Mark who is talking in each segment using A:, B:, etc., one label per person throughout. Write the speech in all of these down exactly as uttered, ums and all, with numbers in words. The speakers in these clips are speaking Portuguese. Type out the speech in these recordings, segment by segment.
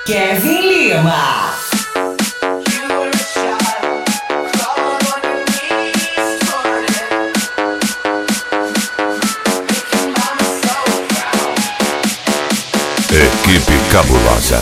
A: Kevin Lima.
B: Equipe Cabulosa.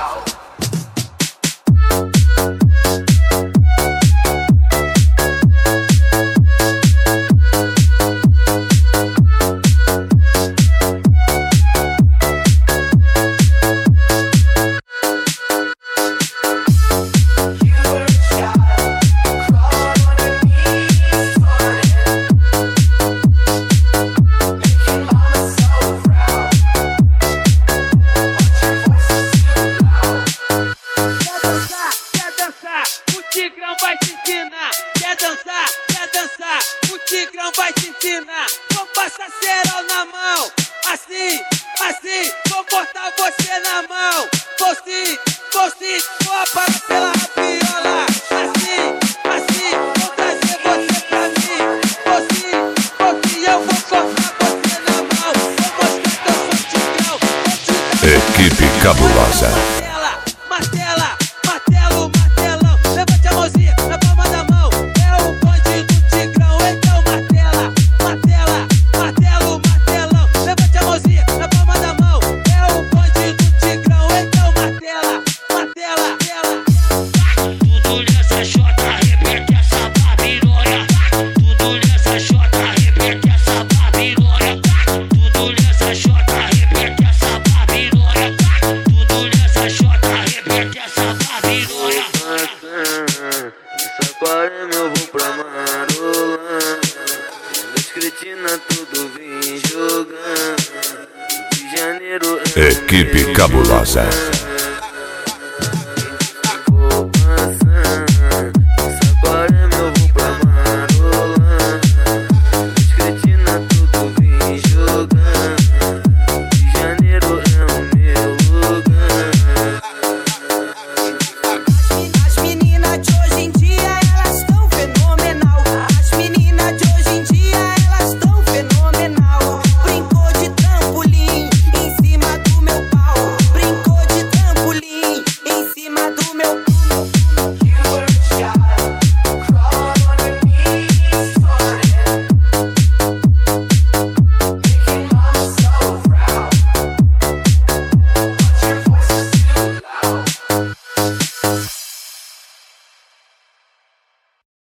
C: Tigrão vai te ensinar, quer dançar, quer dançar, o Tigrão vai te ensinar. Vou passar cerol na mão, assim, assim, vou botar você na mão. Vou sim, vou sim, vou apagar pela rabiola. Assim, assim, vou trazer você pra mim. Vou sim, vou sim, eu vou botar você na mão. Vou mostrar que eu sou Tigrão, vou te dar.
B: Equipe Cabulosa.
C: Martela, martelo, martelão. Levante a mãozinha na palma da mão. É o bonde do Tigrão, então martela, martela, martelo, martelão. Levante a mãozinha na palma da mão. É o bonde do Tigrão, então martela, martela, martela.
D: Tudo nessa chota, arrebenta essa babilônia. Tudo nessa chota, arrebenta essa babilônia. Tudo nessa chota, arrebenta essa babilônia. Tudo nessa chota, arrebenta essa babilônia.
E: Nessa quarema eu vou pra Marolã. Meus cretina tudo vem jogando. Rio de Janeiro é
B: Equipe Cabulosa.